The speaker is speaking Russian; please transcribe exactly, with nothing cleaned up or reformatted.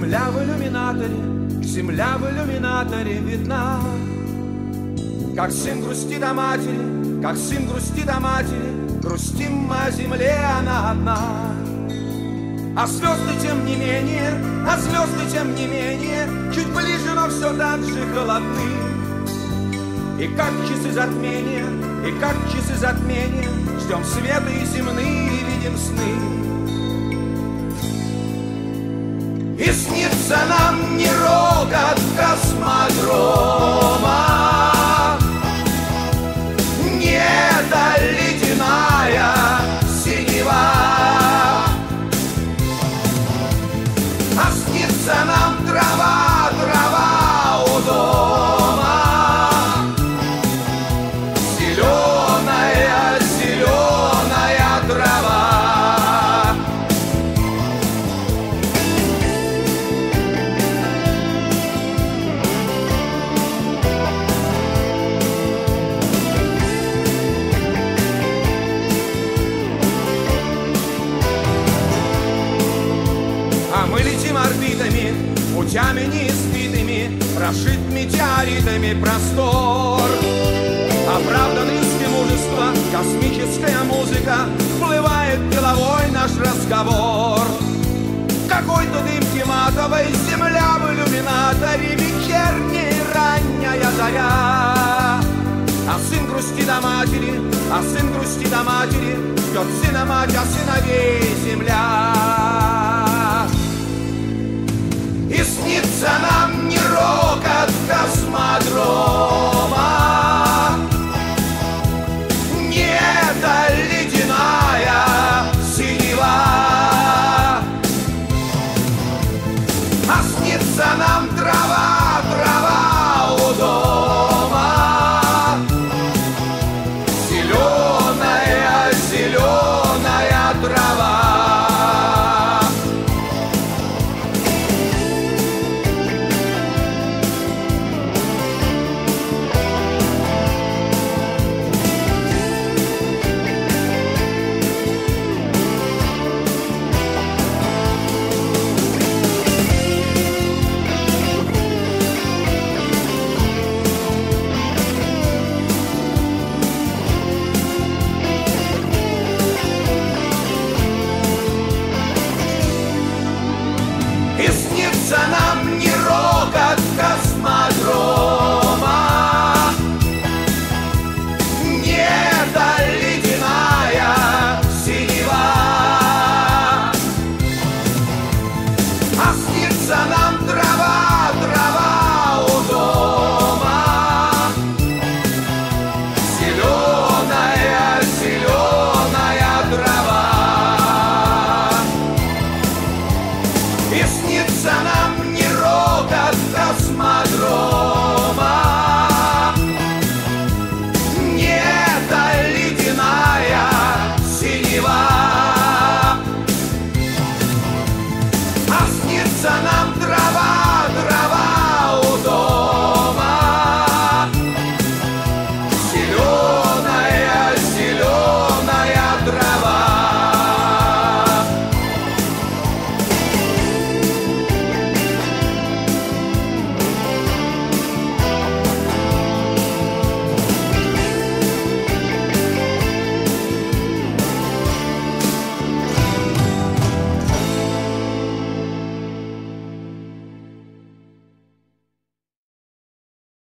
Земля в иллюминаторе, земля в иллюминаторе видна. Как сын грустит о матери, как сын грустит о матери, грустим мы о земле, она одна. А звезды тем не менее, а звезды тем не менее, чуть ближе, но все так же холодны. И как часы затмения, и как часы затмения, ждем света и земные, и видим сны. И снится нам не рокот космодрома, не эта ледяная синева, а снится нам трава, трава у дома, зеленая, зеленая трава. Мы летим орбитами, путями неиспитыми, прошит метеоритами простор. Оправданный из мужества, космическая музыка, вплывает в деловой наш разговор. Какой-то дымки матовой, земля в иллюминаторе, вечерняя и ранняя заря. А сын грустит о матери, а сын грустит о матери, ждет сына мать, а сыновей земля. И снится нам не рокот космодром,